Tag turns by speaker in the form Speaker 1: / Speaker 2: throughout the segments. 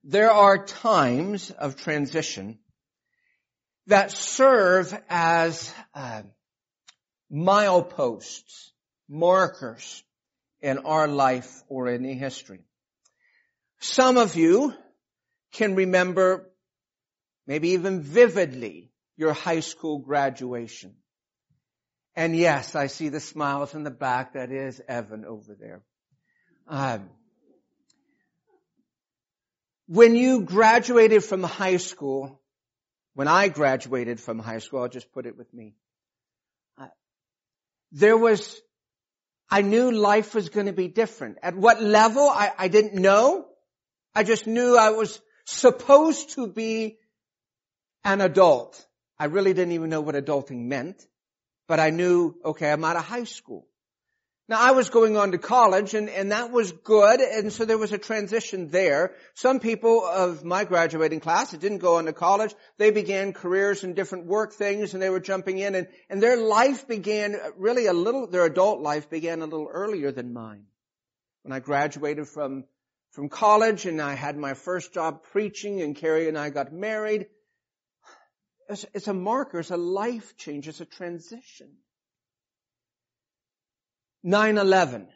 Speaker 1: there are times of transition that serve as mileposts, markers in our life or in history. Some of you can remember, maybe even vividly, your high school graduation. And yes, I see the smiles in the back. That is Evan over there. When you graduated from high school, when I graduated from high school, I'll just put it with me, I knew life was going to be different. At what level, I didn't know. I just knew I was supposed to be an adult. I really didn't even know what adulting meant, but I knew, okay, I'm out of high school. Now, I was going on to college, and that was good, and so there was a transition there. Some people of my graduating class that didn't go on to college, they began careers in different work things, and they were jumping in, and their life began really their adult life began a little earlier than mine. When I graduated from college, and I had my first job preaching, and Carrie and I got married, it's a marker, it's a life change, it's a transition. 9/11.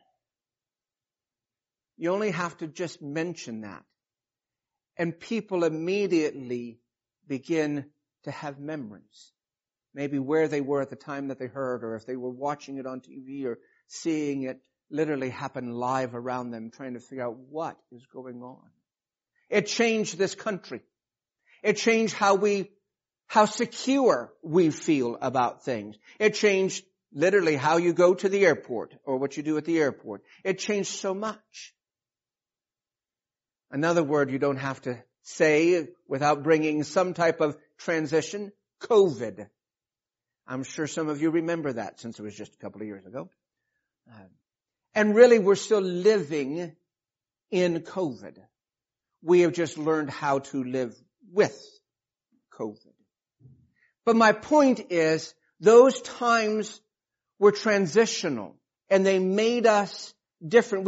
Speaker 1: You only have to just mention that. And people immediately begin to have memories. Maybe where they were at the time that they heard, or if they were watching it on TV or seeing it literally happen live around them, trying to figure out what is going on. It changed this country. It changed how secure we feel about things. It changed literally how you go to the airport or what you do at the airport. It changed so much. Another word you don't have to say without bringing some type of transition, COVID. I'm sure some of you remember that since it was just a couple of years ago. And really we're still living in COVID. We have just learned how to live with COVID. But my point is, those times were transitional, and they made us different.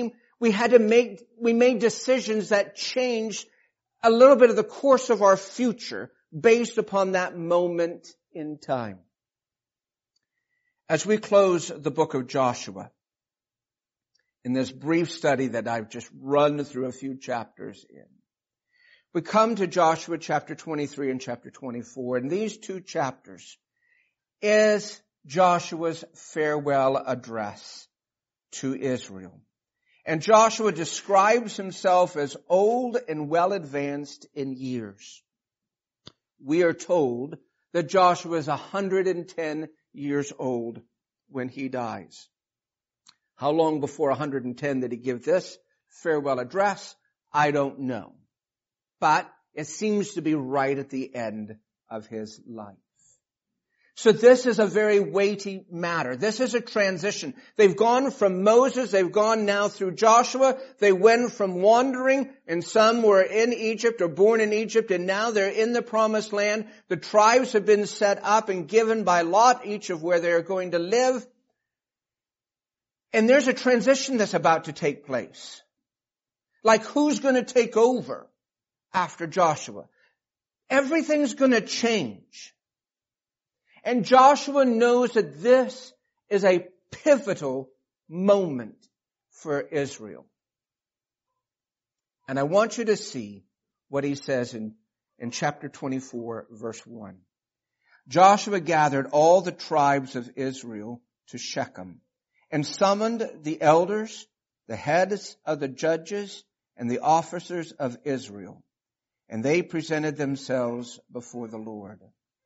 Speaker 1: We made decisions that changed a little bit of the course of our future based upon that moment in time. As we close the book of Joshua, in this brief study that I've just run through a few chapters in, we come to Joshua chapter 23 and chapter 24, and these two chapters is Joshua's farewell address to Israel. And Joshua describes himself as old and well advanced in years. We are told that Joshua is 110 years old when he dies. How long before 110 did he give this farewell address? I don't know. But it seems to be right at the end of his life. So this is a very weighty matter. This is a transition. They've gone from Moses, they've gone now through Joshua. They went from wandering, and some were in Egypt or born in Egypt, and now they're in the promised land. The tribes have been set up and given by lot, each of where they're going to live. And there's a transition that's about to take place. Like, who's going to take over after Joshua? Everything's going to change. And Joshua knows that this is a pivotal moment for Israel. And I want you to see what he says in chapter 24, verse 1. Joshua gathered all the tribes of Israel to Shechem and summoned the elders, the heads of the judges, and the officers of Israel. And they presented themselves before the Lord.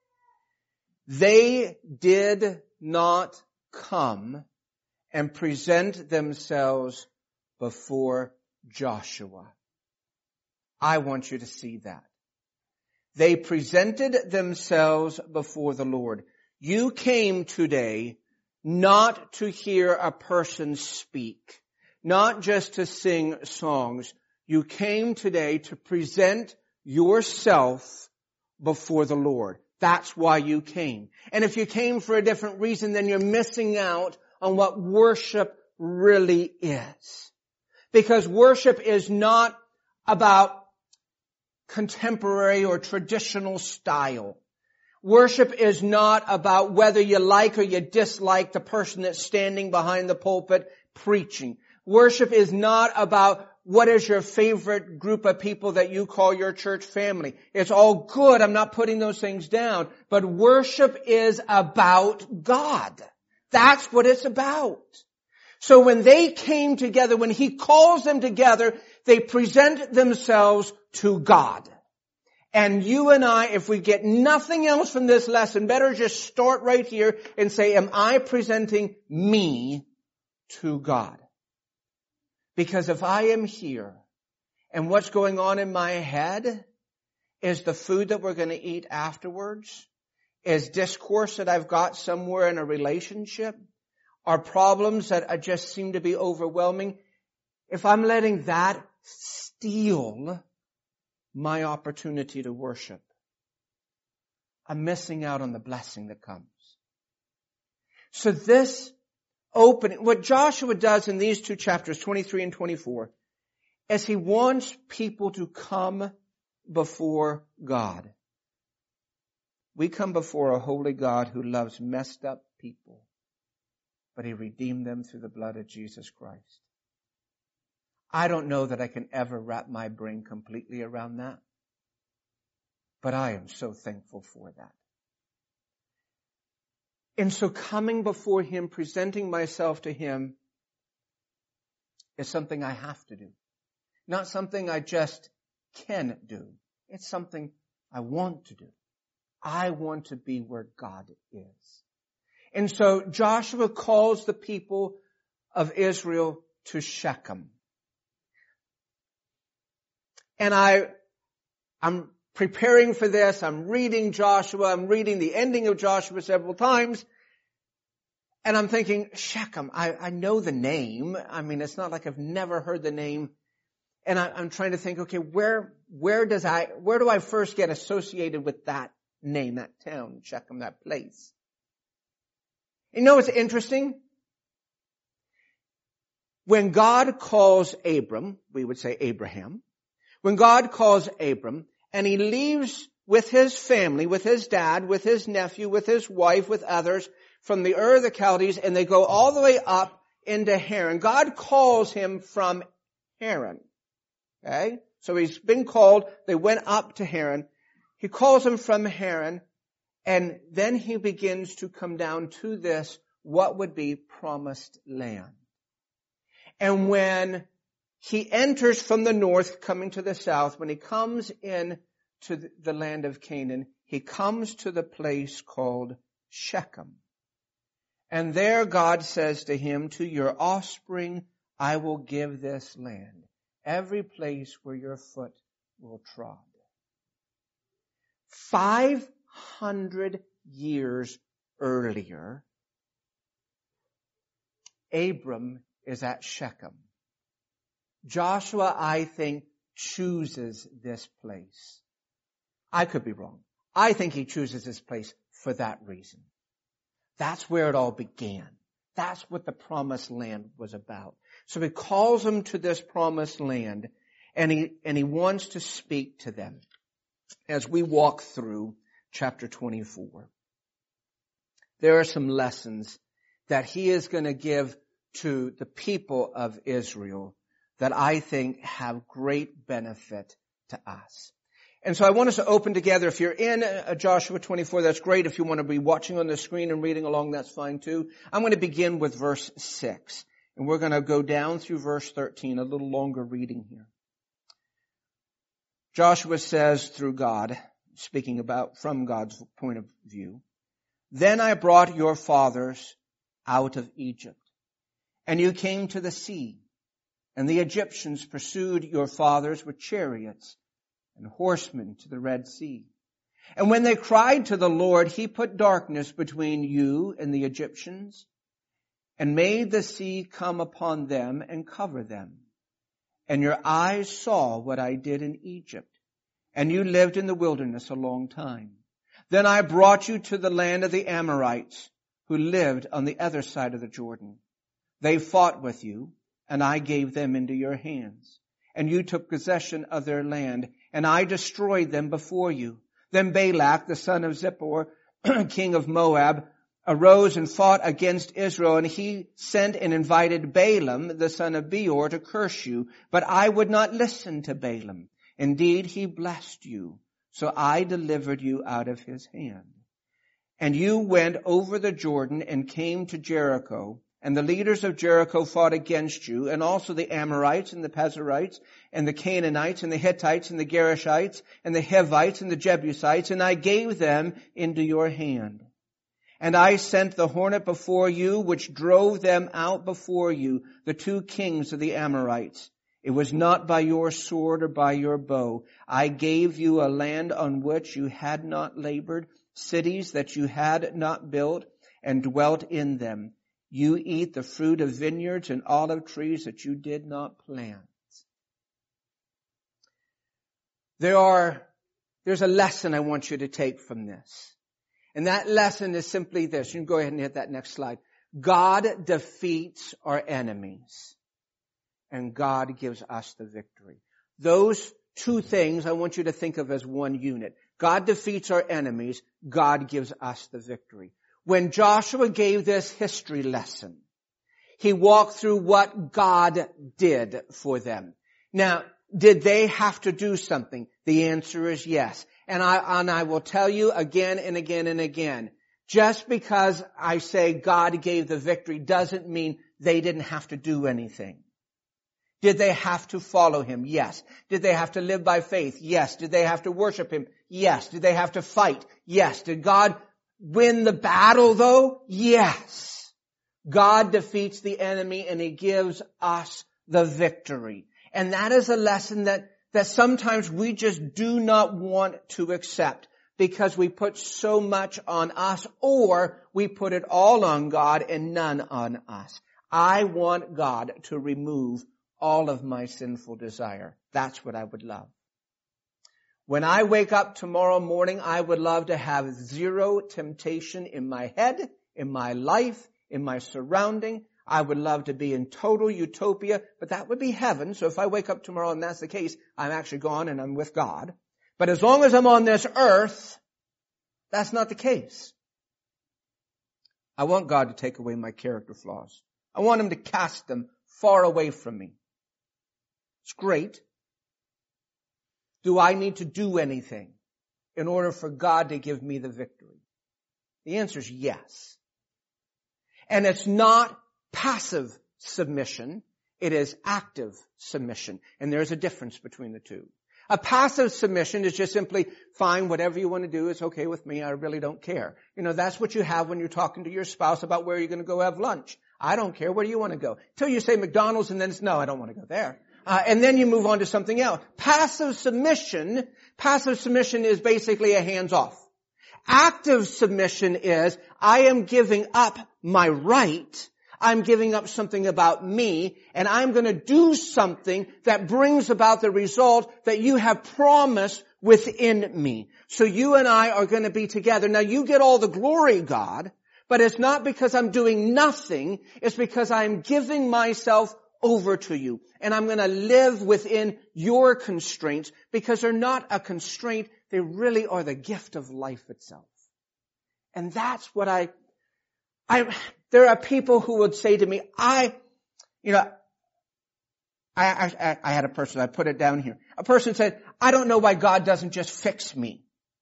Speaker 1: They did not come and present themselves before Joshua. I want you to see that. They presented themselves before the Lord. You came today not to hear a person speak, not just to sing songs. You came today to present yourself before the Lord. That's why you came. And if you came for a different reason, then you're missing out on what worship really is. Because worship is not about contemporary or traditional style. Worship is not about whether you like or you dislike the person that's standing behind the pulpit preaching. Worship is not about what is your favorite group of people that you call your church family. It's all good. I'm not putting those things down. But worship is about God. That's what it's about. So when they came together, when He calls them together, they present themselves to God. And you and I, if we get nothing else from this lesson, better just start right here and say, am I presenting me to God? Because if I am here and what's going on in my head is the food that we're going to eat afterwards, is discourse that I've got somewhere in a relationship, are problems that just seem to be overwhelming, if I'm letting that steal my opportunity to worship, I'm missing out on the blessing that comes. So this opening, what Joshua does in these two chapters, 23 and 24, is he wants people to come before God. We come before a holy God who loves messed up people, but He redeemed them through the blood of Jesus Christ. I don't know that I can ever wrap my brain completely around that, but I am so thankful for that. And so coming before Him, presenting myself to Him, is something I have to do. Not something I just can do. It's something I want to do. I want to be where God is. And so Joshua calls the people of Israel to Shechem. And I'm preparing for this. I'm reading Joshua. I'm reading the ending of Joshua several times. And I'm thinking, Shechem, I know the name. I mean, it's not like I've never heard the name. And I'm trying to think, okay, where do I first get associated with that name, that town, Shechem, that place? You know what's interesting? When God calls Abram, we would say Abraham, when God calls Abram, and he leaves with his family, with his dad, with his nephew, with his wife, with others, from the Ur of the Chaldees, and they go all the way up into Haran. God calls him from Haran. Okay? So he's been called, they went up to Haran. He calls him from Haran, and then he begins to come down to this, what would be promised land. And when he enters from the north, coming to the south, when he comes in to the land of Canaan, he comes to the place called Shechem. And there God says to him, to your offspring I will give this land, every place where your foot will trod. 500 years earlier, Abram is at Shechem. Joshua, I think, chooses this place. I could be wrong. I think he chooses this place for that reason. That's where it all began. That's what the promised land was about. So he calls them to this promised land, and he wants to speak to them as we walk through chapter 24. There are some lessons that he is going to give to the people of Israel that I think have great benefit to us. And so I want us to open together. If you're in Joshua 24, that's great. If you want to be watching on the screen and reading along, that's fine too. I'm going to begin with verse 6. And we're going to go down through verse 13, a little longer reading here. Joshua says through God, speaking about from God's point of view, then I brought your fathers out of Egypt, and you came to the sea, and the Egyptians pursued your fathers with chariots and horsemen to the Red Sea. And when they cried to the Lord, He put darkness between you and the Egyptians, and made the sea come upon them and cover them. And your eyes saw what I did in Egypt, and you lived in the wilderness a long time. Then I brought you to the land of the Amorites, who lived on the other side of the Jordan. They fought with you, and I gave them into your hands. And you took possession of their land, and I destroyed them before you. Then Balak, the son of Zippor, king of Moab, arose and fought against Israel, and he sent and invited Balaam, the son of Beor, to curse you. But I would not listen to Balaam. Indeed, he blessed you, so I delivered you out of his hand. And you went over the Jordan and came to Jericho, and the leaders of Jericho fought against you, and also the Amorites and the Perizzites and the Canaanites and the Hittites and the Gerishites and the Hivites and the Jebusites, and I gave them into your hand. And I sent the hornet before you, which drove them out before you, the 2 kings of the Amorites. It was not by your sword or by your bow. I gave you a land on which you had not labored, cities that you had not built, and dwelt in them. You eat the fruit of vineyards and olive trees that you did not plant. There's a lesson I want you to take from this. And that lesson is simply this. You can go ahead and hit that next slide. God defeats our enemies, and God gives us the victory. Those 2 things I want you to think of as one unit. God defeats our enemies. God gives us the victory. When Joshua gave this history lesson, he walked through what God did for them. Now, did they have to do something? The answer is yes. And I will tell you again and again and again, just because I say God gave the victory doesn't mean they didn't have to do anything. Did they have to follow Him? Yes. Did they have to live by faith? Yes. Did they have to worship Him? Yes. Did they have to fight? Yes. Did God win the battle though? Yes. God defeats the enemy and He gives us the victory. And that is a lesson that sometimes we just do not want to accept because we put so much on us, or we put it all on God and none on us. I want God to remove all of my sinful desire. That's what I would love. When I wake up tomorrow morning, I would love to have 0 temptation in my head, in my life, in my surrounding. I would love to be in total utopia, but that would be heaven. So if I wake up tomorrow and that's the case, I'm actually gone and I'm with God. But as long as I'm on this earth, that's not the case. I want God to take away my character flaws. I want Him to cast them far away from me. It's great. Do I need to do anything in order for God to give me the victory? The answer is yes. And it's not passive submission. It is active submission. And there's a difference between the two. A passive submission is just simply, fine, whatever you want to do, it's okay with me, I really don't care. You know, that's what you have when you're talking to your spouse about where you're going to go have lunch. I don't care, where do you want to go? Till you say McDonald's and then it's, no, I don't want to go there. And then you move on to something else. Passive submission is basically a hands off. Active submission is, I am giving up my right. I'm giving up something about me, and I'm going to do something that brings about the result that you have promised within me. So you and I are going to be together. Now you get all the glory, God, but it's not because I'm doing nothing. It's because I'm giving myself over to you. And I'm going to live within your constraints, because they're not a constraint. They really are the gift of life itself. And that's what there are people who would say to me, I had a person, I put it down here. A person said, I don't know why God doesn't just fix me.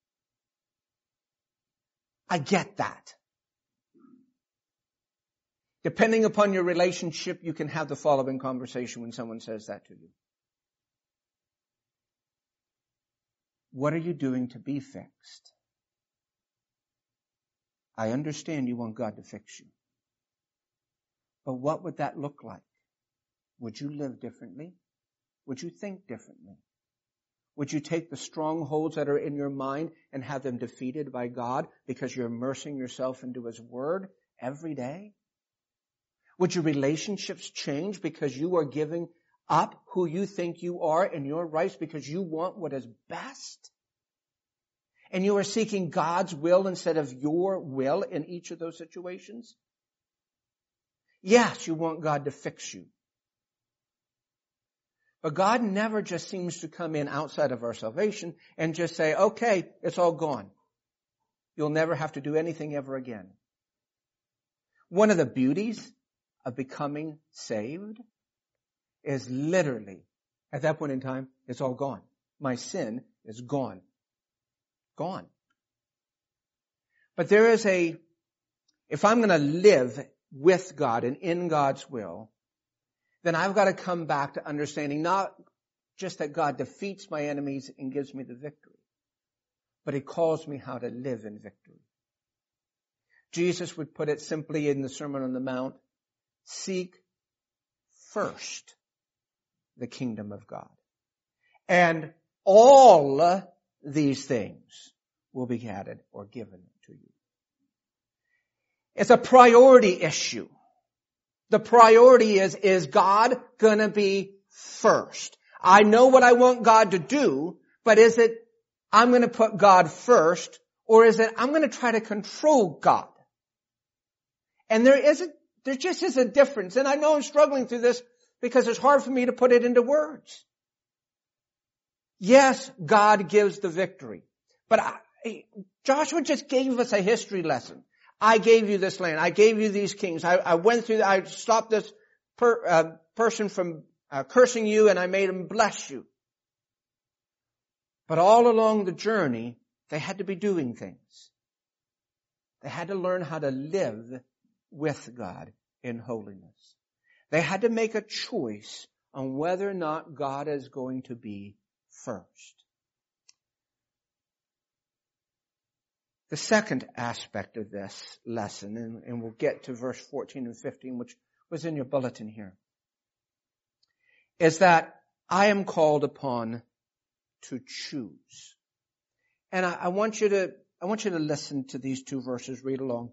Speaker 1: I get that. Depending upon your relationship, you can have the following conversation when someone says that to you. What are you doing to be fixed? I understand you want God to fix you. But what would that look like? Would you live differently? Would you think differently? Would you take the strongholds that are in your mind and have them defeated by God because you're immersing yourself into His Word every day? Would your relationships change because you are giving up who you think you are and your rights because you want what is best? And you are seeking God's will instead of your will in each of those situations? Yes, you want God to fix you. But God never just seems to come in outside of our salvation and just say, okay, it's all gone. You'll never have to do anything ever again. One of the beauties of becoming saved is literally, at that point in time, it's all gone. My sin is gone. Gone. But there is if I'm going to live with God and in God's will, then I've got to come back to understanding not just that God defeats my enemies and gives me the victory, but He calls me how to live in victory. Jesus would put it simply in the Sermon on the Mount, seek first the kingdom of God. And all these things will be added or given to you. It's a priority issue. The priority is God going to be first? I know what I want God to do, but is it I'm going to put God first, or is it I'm going to try to control God? And there just is a difference. And I know I'm struggling through this because it's hard for me to put it into words. Yes, God gives the victory. But Joshua just gave us a history lesson. I gave you this land. I gave you these kings. I stopped this person from cursing you, and I made him bless you. But all along the journey, they had to be doing things. They had to learn how to live with God in holiness. They had to make a choice on whether or not God is going to be first. The second aspect of this lesson, and we'll get to verse 14 and 15, which was in your bulletin here, is that I am called upon to choose. And I want you to listen to these two verses, read along.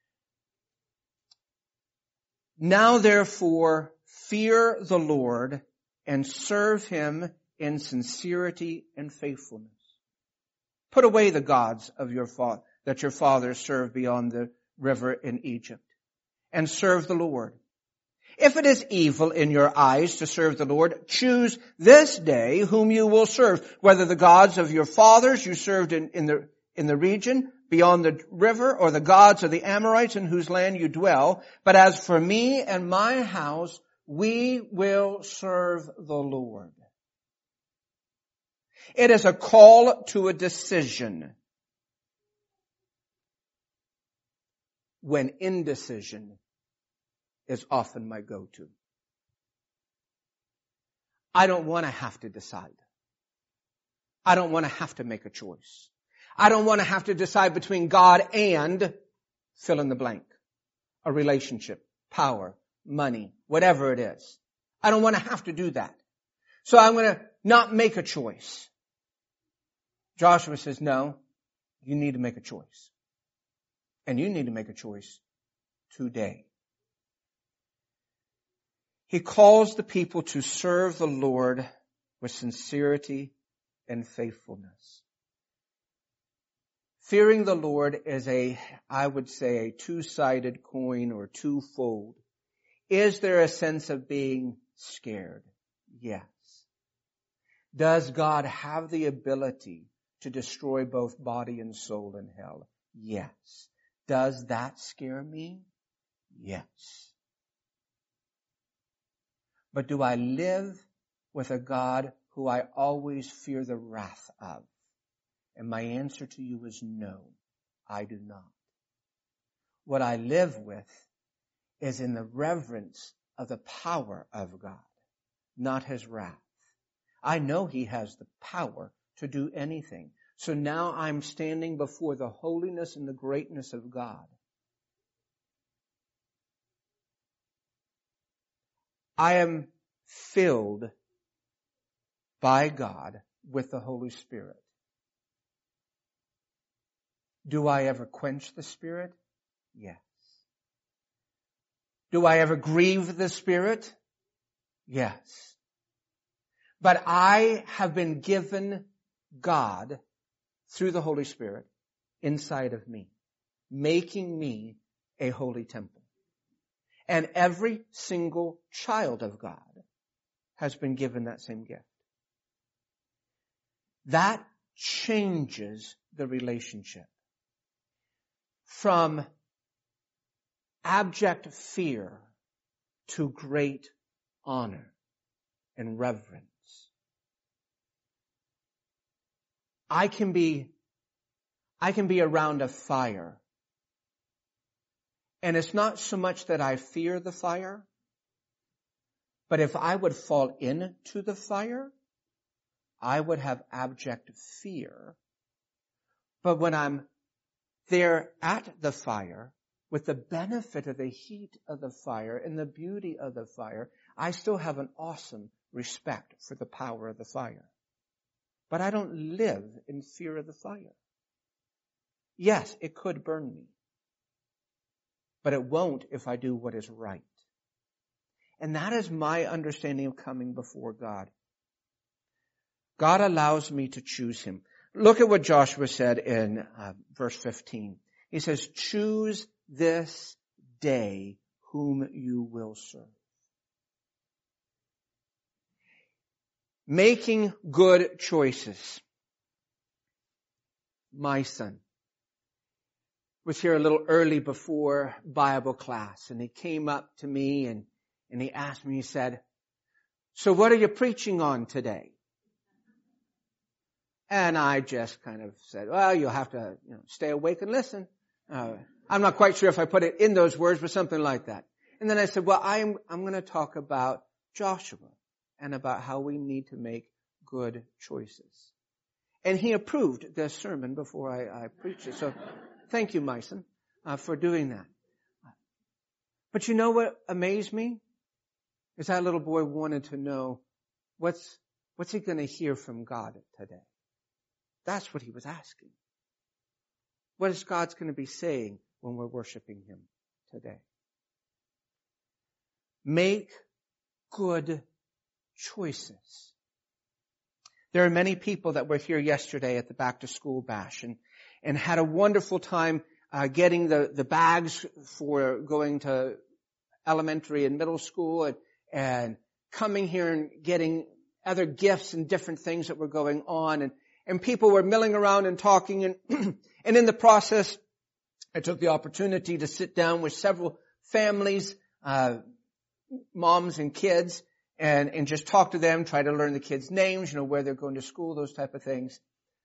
Speaker 1: Now therefore fear the Lord and serve Him in sincerity and faithfulness. Put away the gods of that your fathers served beyond the river in Egypt, and serve the Lord. If it is evil in your eyes to serve the Lord, choose this day whom you will serve, whether the gods of your fathers you served in the region beyond the river, or the gods of the Amorites in whose land you dwell. But as for me and my house, we will serve the Lord. It is a call to a decision, when indecision is often my go-to. I don't want to have to decide. I don't want to have to make a choice. I don't want to have to decide between God and fill in the blank. A relationship, power, money, whatever it is. I don't want to have to do that. So I'm going to not make a choice. Joshua says, no, you need to make a choice. And you need to make a choice today. He calls the people to serve the Lord with sincerity and faithfulness. Fearing the Lord is I would say, a two-sided coin or twofold. Is there a sense of being scared? Yes. Does God have the ability to destroy both body and soul in hell? Yes. Does that scare me? Yes. But do I live with a God who I always fear the wrath of? And my answer to you is no, I do not. What I live with is in the reverence of the power of God, not His wrath. I know He has the power to do anything. So now I'm standing before the holiness and the greatness of God. I am filled by God with the Holy Spirit. Do I ever quench the Spirit? Yes. Do I ever grieve the Spirit? Yes. But I have been given God through the Holy Spirit inside of me, making me a holy temple. And every single child of God has been given that same gift. That changes the relationship from abject fear to great honor and reverence. I can be around a fire, and it's not so much that I fear the fire, but if I would fall into the fire, I would have abject fear. But when I'm there at the fire, with the benefit of the heat of the fire and the beauty of the fire, I still have an awesome respect for the power of the fire. But I don't live in fear of the fire. Yes, it could burn me, but it won't if I do what is right. And that is my understanding of coming before God. God allows me to choose Him. Look at what Joshua said in verse 15. He says, choose this day whom you will serve. Making good choices. My son was here a little early before Bible class, and he came up to me and he asked me, he said, so what are you preaching on today? And I just kind of said, well, you'll have to stay awake and listen. I'm not quite sure if I put it in those words, but something like that. And then I said, well, I'm going to talk about Joshua and about how we need to make good choices. And he approved the sermon before I preached it. So thank you, Myson, for doing that. But you know what amazed me? Is that little boy wanted to know what's he going to hear from God today? That's what he was asking. What is God's going to be saying when we're worshiping Him today? Make good choices. There are many people that were here yesterday at the back to school bash and had a wonderful time getting the bags for going to elementary and middle school and coming here and getting other gifts and different things that were going on. And people were milling around and talking. And, and in the process, I took the opportunity to sit down with several families, moms and kids, and just talk to them, try to learn the kids' names, where they're going to school, those type of things.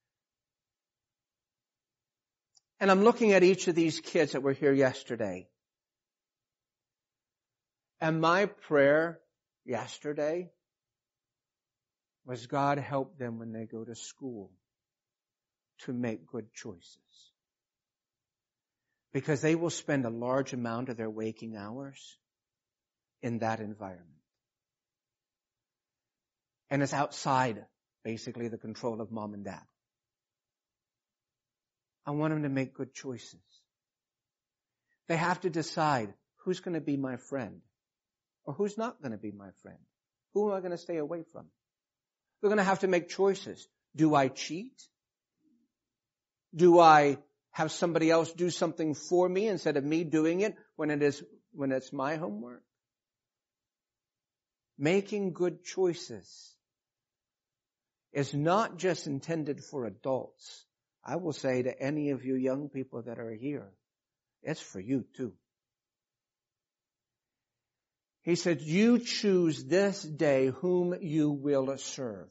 Speaker 1: And I'm looking at each of these kids that were here yesterday. And my prayer yesterday was, God, help them when they go to school to make good choices. Because they will spend a large amount of their waking hours in that environment. And it's outside, basically, the control of mom and dad. I want them to make good choices. They have to decide who's going to be my friend or who's not going to be my friend. Who am I going to stay away from? They're going to have to make choices. Do I cheat? Do I have somebody else do something for me instead of me doing it when it's my homework? Making good choices is not just intended for adults. I will say to any of you young people that are here, it's for you too. He said, you choose this day whom you will serve.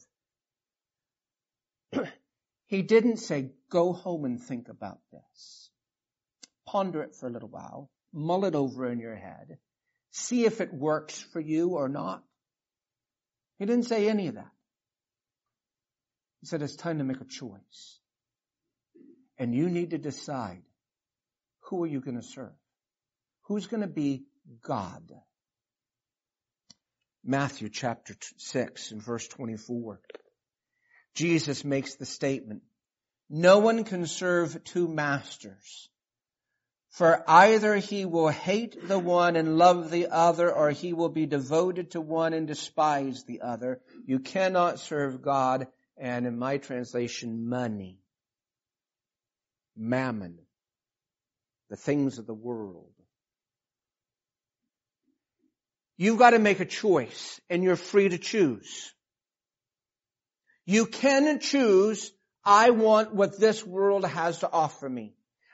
Speaker 1: He didn't say, go home and think about this. Ponder it for a little while. Mull it over in your head. See if it works for you or not. He didn't say any of that. He said, it's time to make a choice. And you need to decide, who are you going to serve? Who's going to be God? Matthew chapter 6 and verse 24. Jesus makes the statement, no one can serve two masters, for either he will hate the one and love the other, or he will be devoted to one and despise the other. You cannot serve God and, in my translation, money, mammon, the things of the world. You've got to make a choice, and you're free to choose. You can choose, I want what this world has to offer me.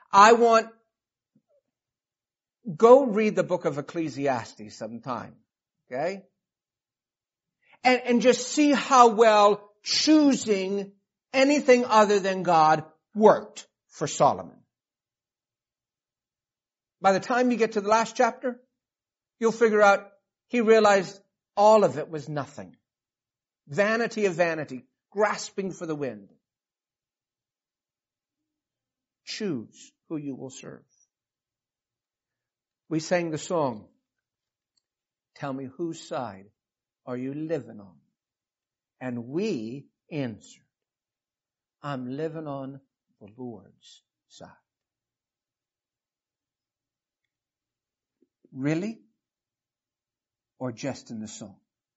Speaker 1: Go read the book of Ecclesiastes sometime, okay? And just see how well choosing anything other than God worked for Solomon. By the time you get to the last chapter, you'll figure out he realized all of it was nothing. Vanity of vanity, grasping for the wind. Choose who you will serve. We sang the song, tell me whose side are you living on? And we answered, I'm living on the Lord's side. Really? Or just in the song?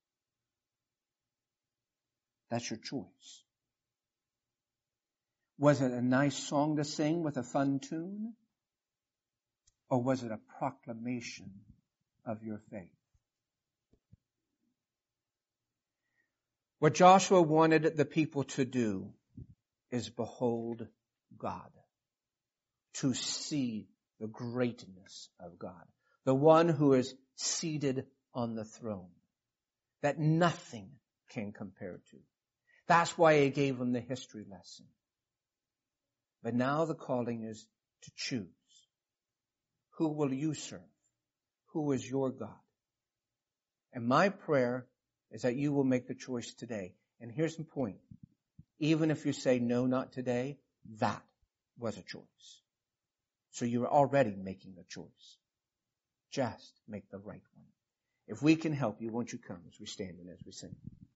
Speaker 1: That's your choice. Was it a nice song to sing with a fun tune? Or was it a proclamation of your faith? What Joshua wanted the people to do is behold God, to see the greatness of God, the one who is seated on the throne, that nothing can compare to. That's why he gave them the history lesson. But now the calling is to choose. Who will you serve? Who is your God? And my prayer is that you will make the choice today. And here's the point. Even if you say, no, not today, that was a choice. So you're already making a choice. Just make the right one. If we can help you, won't you come as we stand and as we sing?